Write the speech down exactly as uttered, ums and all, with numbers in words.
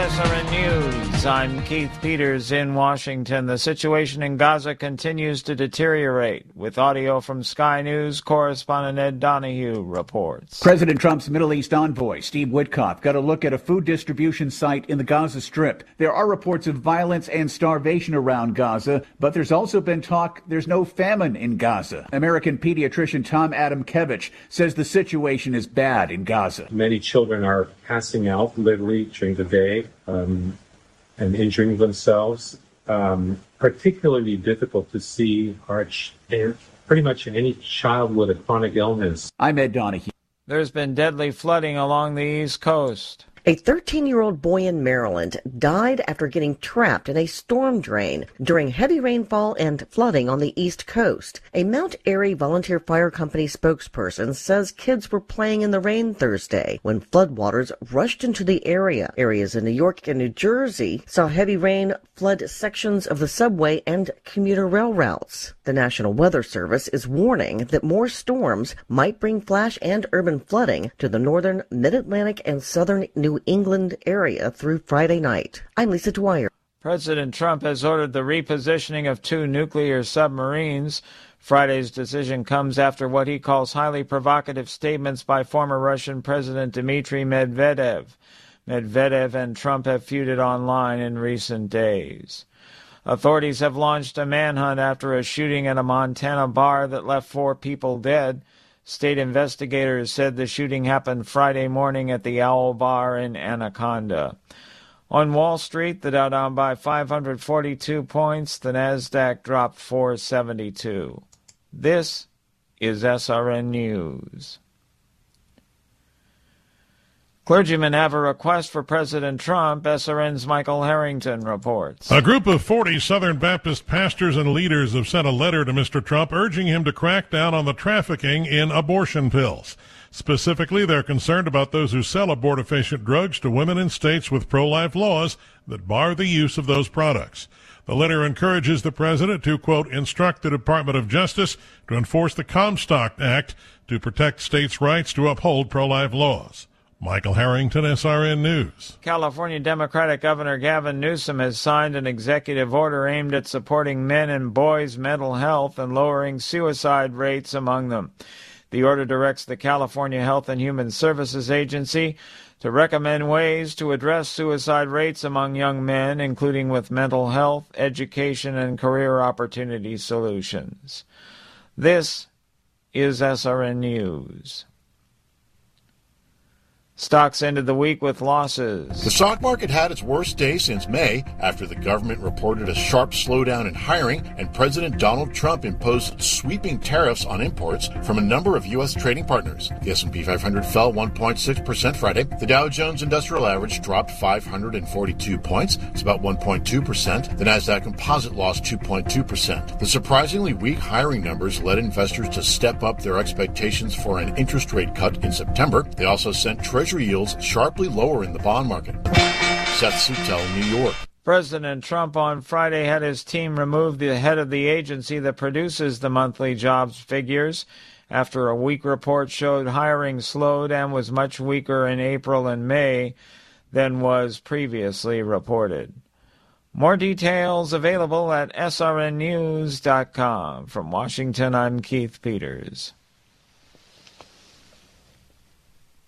S R N News. I'm Keith Peters in Washington. The situation in Gaza continues to deteriorate. With audio from Sky News, correspondent Ed Donahue reports. President Trump's Middle East envoy, Steve Witkoff, got a look at a food distribution site in the Gaza Strip. There are reports of violence and starvation around Gaza, but there's also been talk there's no famine in Gaza. American pediatrician Tom Adamkiewicz says the situation is bad in Gaza. Many children are passing out literally during the day um, and injuring themselves. Um, particularly difficult to see are ch- pretty much any child with a chronic illness. I'm Ed Donahue. There's been deadly flooding along the East Coast. A thirteen-year-old boy in Maryland died after getting trapped in a storm drain during heavy rainfall and flooding on the East Coast. A Mount Airy Volunteer Fire Company spokesperson says kids were playing in the rain Thursday when floodwaters rushed into the area. Areas in New York and New Jersey saw heavy rain flood sections of the subway and commuter rail routes. The National Weather Service is warning that more storms might bring flash and urban flooding to the northern, mid-Atlantic, and southern New England area through Friday night. I'm Lisa Dwyer. President Trump has ordered the repositioning of two nuclear submarines. Friday's decision comes after what he calls highly provocative statements by former Russian President Dmitry Medvedev. Medvedev and Trump have feuded online in recent days. Authorities have launched a manhunt after a shooting at a Montana bar that left four people dead. State investigators said the shooting happened Friday morning at the Owl Bar in Anaconda. On Wall Street, the Dow down by five hundred forty-two points. The Nasdaq dropped four seventy-two. This is S R N News. Clergymen have a request for President Trump. S R N's Michael Harrington reports. A group of forty Southern Baptist pastors and leaders have sent a letter to Mister Trump urging him to crack down on the trafficking in abortion pills. Specifically, they're concerned about those who sell abortifacient drugs to women in states with pro-life laws that bar the use of those products. The letter encourages the president to, quote, instruct the Department of Justice to enforce the Comstock Act to protect states' rights to uphold pro-life laws. Michael Harrington, S R N News. California Democratic Governor Gavin Newsom has signed an executive order aimed at supporting men and boys' mental health and lowering suicide rates among them. The order directs the California Health and Human Services Agency to recommend ways to address suicide rates among young men, including with mental health, education, and career opportunity solutions. This is S R N News. Stocks ended the week with losses. The stock market had its worst day since May after the government reported a sharp slowdown in hiring and President Donald Trump imposed sweeping tariffs on imports from a number of U S trading partners. The S and P five hundred fell one point six percent Friday. The Dow Jones Industrial Average dropped five hundred forty-two points. It's about one point two percent. The Nasdaq Composite lost two point two percent. The surprisingly weak hiring numbers led investors to step up their expectations for an interest rate cut in September. They also sent Treasury yields sharply lower in the bond market. Seth Sutel, New York. President Trump on Friday had his team remove the head of the agency that produces the monthly jobs figures after a weak report showed hiring slowed and was much weaker in April and May than was previously reported. More details available at S R N news dot com. From Washington, I'm Keith Peters.